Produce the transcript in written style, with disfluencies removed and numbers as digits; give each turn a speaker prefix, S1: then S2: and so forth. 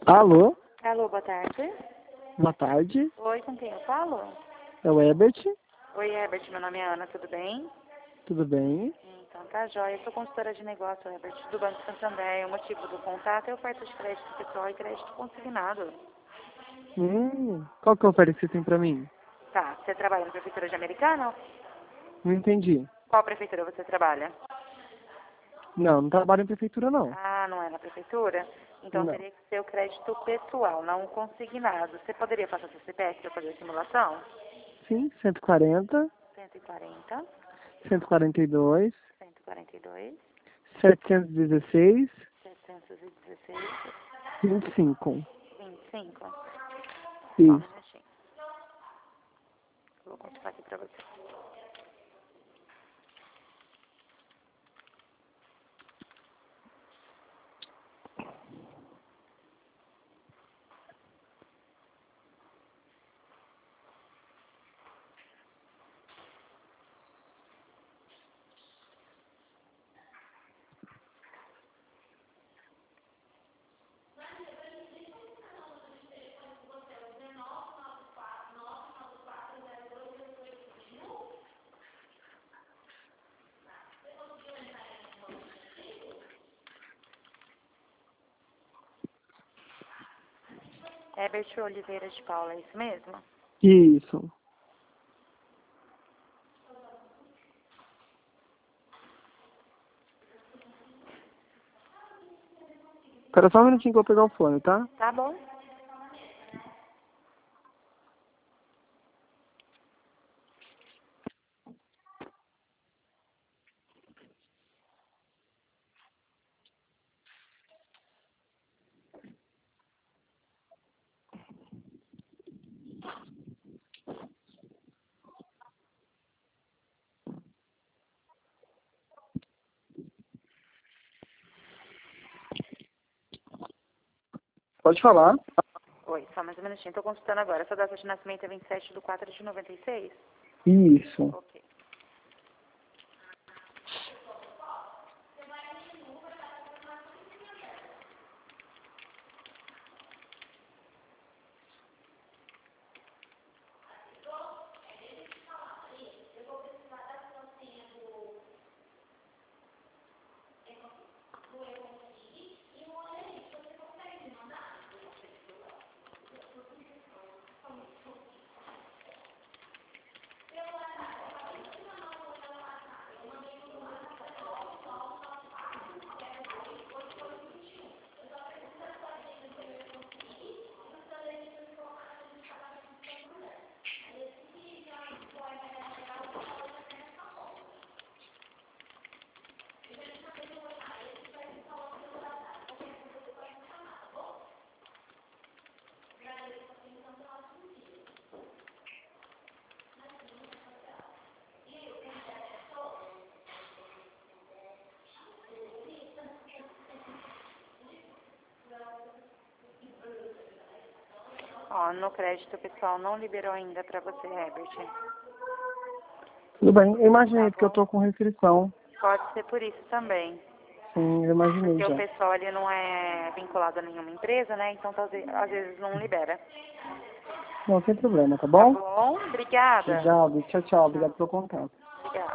S1: Alô?
S2: Alô, boa tarde.
S1: Boa tarde.
S2: Oi, com quem eu falo?
S1: É o Herbert.
S2: Oi, Herbert, meu nome é Ana, tudo bem?
S1: Tudo bem?
S2: Então tá jóia, eu sou consultora de negócio, Herbert, do Banco Santander. O motivo do contato é oferta de crédito pessoal e crédito consignado.
S1: Qual que é a oferta que você tem pra mim?
S2: Tá, você trabalha na Prefeitura de Americana?
S1: Não entendi.
S2: Qual prefeitura você trabalha?
S1: Não trabalho em prefeitura, não.
S2: Ah, não é na Prefeitura? Então
S1: Não.
S2: teria que ser o crédito pessoal, não consignado. Você poderia passar seu CPF para fazer a simulação?
S1: Sim, 140,
S2: 140,
S1: 142,
S2: 142,
S1: 716,
S2: 716,
S1: 25.
S2: 25. Só um
S1: Isso.
S2: minutinho. Eu vou contar aqui pra você. Herbert Oliveira de Paula, é isso mesmo?
S1: Isso. Espera só um minutinho que eu vou pegar o fone, tá?
S2: Tá bom.
S1: Pode falar.
S2: Oi, só mais um minutinho. Tô consultando agora. Sua data de nascimento é 27/4/96?
S1: Isso.
S2: Ok. Ó, no crédito pessoal não liberou ainda pra você, Herbert.
S1: Tudo bem. Eu imaginei
S2: Tá
S1: porque eu
S2: bom?
S1: tô com restrição.
S2: Pode ser por isso também.
S1: Sim, eu imaginei
S2: Porque o
S1: já.
S2: pessoal ele não é vinculado a nenhuma empresa, né? Então às vezes não libera.
S1: Não, sem problema, tá
S2: Tá
S1: bom?
S2: bom? Obrigada.
S1: Obrigado. Tchau, tchau.
S2: Tchau.
S1: Obrigado pelo contato.